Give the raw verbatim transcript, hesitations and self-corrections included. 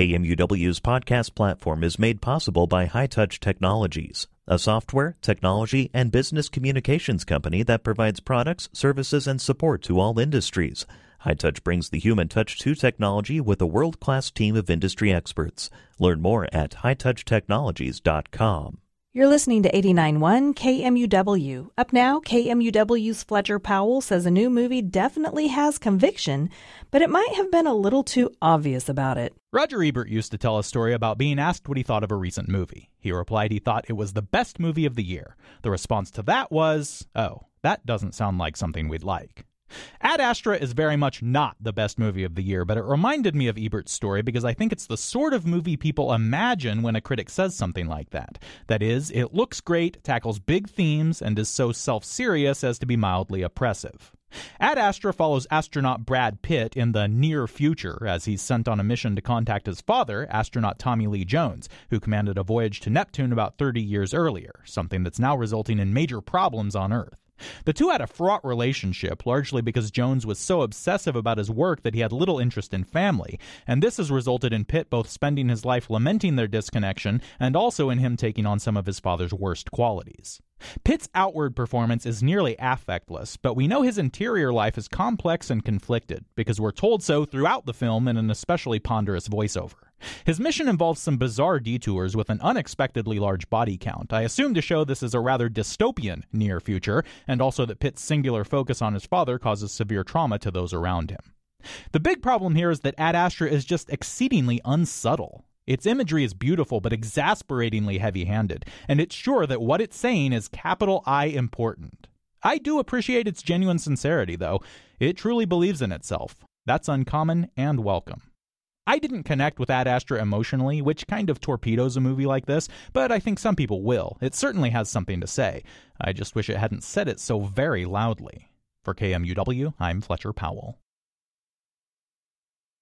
K M U W's podcast platform is made possible by High Touch Technologies, a software, technology, and business communications company that provides products, services, and support to all industries. High Touch brings the human touch to technology with a world-class team of industry experts. Learn more at high touch technologies dot com. You're listening to eighty-nine point one K M U W. Up now, K M U W's Fletcher Powell says a new movie definitely has conviction, but it might have been a little too obvious about it. Roger Ebert used to tell a story about being asked what he thought of a recent movie. He replied he thought it was the best movie of the year. The response to that was, oh, that doesn't sound like something we'd like. Ad Astra is very much not the best movie of the year, but it reminded me of Ebert's story because I think it's the sort of movie people imagine when a critic says something like that. That is, it looks great, tackles big themes, and is so self-serious as to be mildly oppressive. Ad Astra follows astronaut Brad Pitt in the near future as he's sent on a mission to contact his father, astronaut Tommy Lee Jones, who commanded a voyage to Neptune about thirty years earlier, something that's now resulting in major problems on Earth. The two had a fraught relationship, largely because Jones was so obsessive about his work that he had little interest in family, and this has resulted in Pitt both spending his life lamenting their disconnection and also in him taking on some of his father's worst qualities. Pitt's outward performance is nearly affectless, but we know his interior life is complex and conflicted, because we're told so throughout the film in an especially ponderous voiceover. His mission involves some bizarre detours with an unexpectedly large body count. I assume to show this is a rather dystopian near future, and also that Pitt's singular focus on his father causes severe trauma to those around him. The big problem here is that Ad Astra is just exceedingly unsubtle. Its imagery is beautiful but exasperatingly heavy-handed, and it's sure that what it's saying is capital I important. I do appreciate its genuine sincerity, though. It truly believes in itself. That's uncommon and welcome. I didn't connect with Ad Astra emotionally, which kind of torpedoes a movie like this, but I think some people will. It certainly has something to say. I just wish it hadn't said it so very loudly. For K M U W, I'm Fletcher Powell.